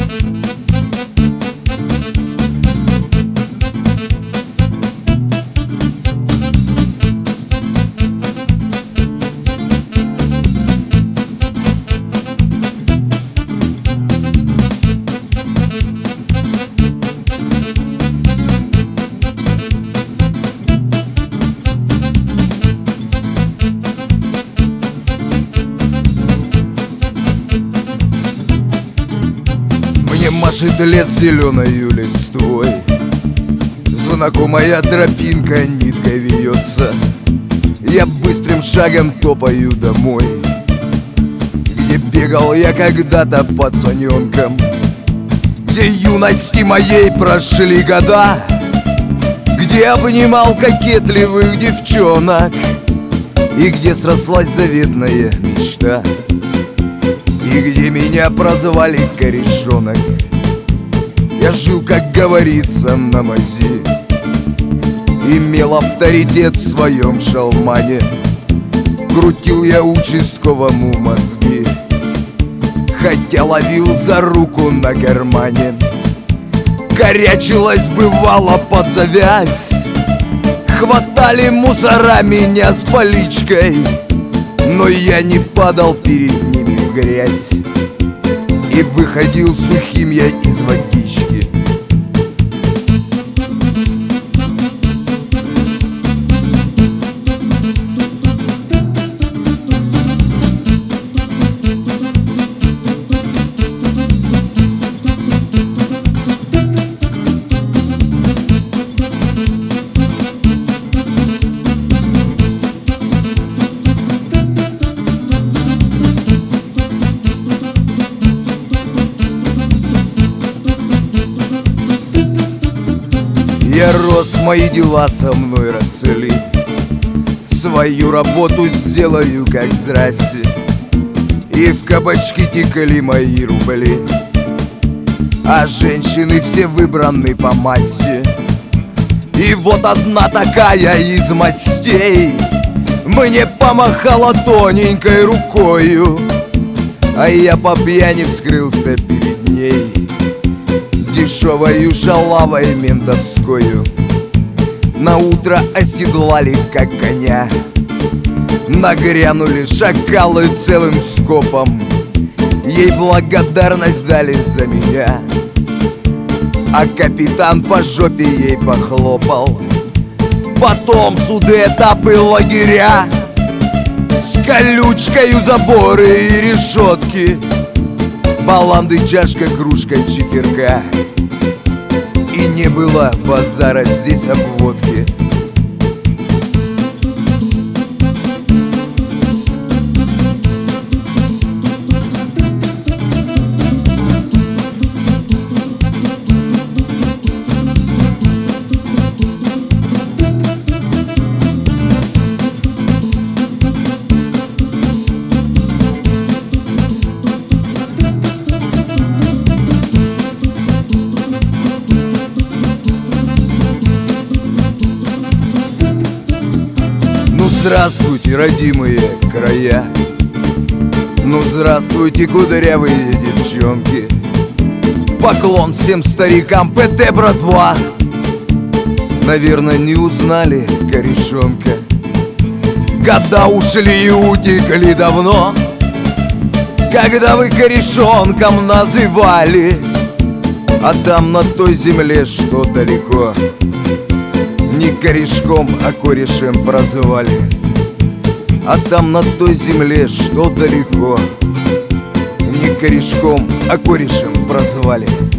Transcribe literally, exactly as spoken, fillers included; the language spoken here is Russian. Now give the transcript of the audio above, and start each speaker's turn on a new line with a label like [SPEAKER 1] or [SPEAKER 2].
[SPEAKER 1] Машет лес зеленою листвой, знакомая тропинка ниткой вьется. Я быстрым шагом топаю домой, где бегал я когда-то пацаненком, где юности моей прошли года, где обнимал кокетливых девчонок, и где срослась заветная мечта, и где меня прозвали корешонок. Я жил, как говорится, на мази, имел авторитет в своем шалмане. Крутил я участковому мозги, хотя ловил за руку на кармане. Корячилась бывало под завязь, хватали мусора меня с поличкой, но я не падал перед ними в грязь, и выходил сухим я из водички. Я рос, мои дела со мной росли, свою работу сделаю как здрасте, и в кабачки текали мои рубли, а женщины все выбраны по массе. И вот одна такая из мастей мне помахала тоненькой рукою, а я по пьяни вскрылся перед ней дешевою шалавой ментовскою. На утро оседлали как коня, нагрянули шакалы целым скопом, ей благодарность дали за меня, а капитан по жопе ей похлопал. Потом суды, этапы, лагеря, с колючкою заборы и решетки, баланды, чашка, кружка, читерка, и не было базара здесь обводки. Здравствуйте, родимые края, ну здравствуйте, кудрявые девчонки. Поклон всем старикам, ПТ, братва. Наверное, не узнали корешонка. Года ушли и утекли давно, когда вы корешонком называли, а там на той земле, что далеко, не корешком, а корешем прозвали. А там на той земле, что далеко, не корешком, а корешем прозвали.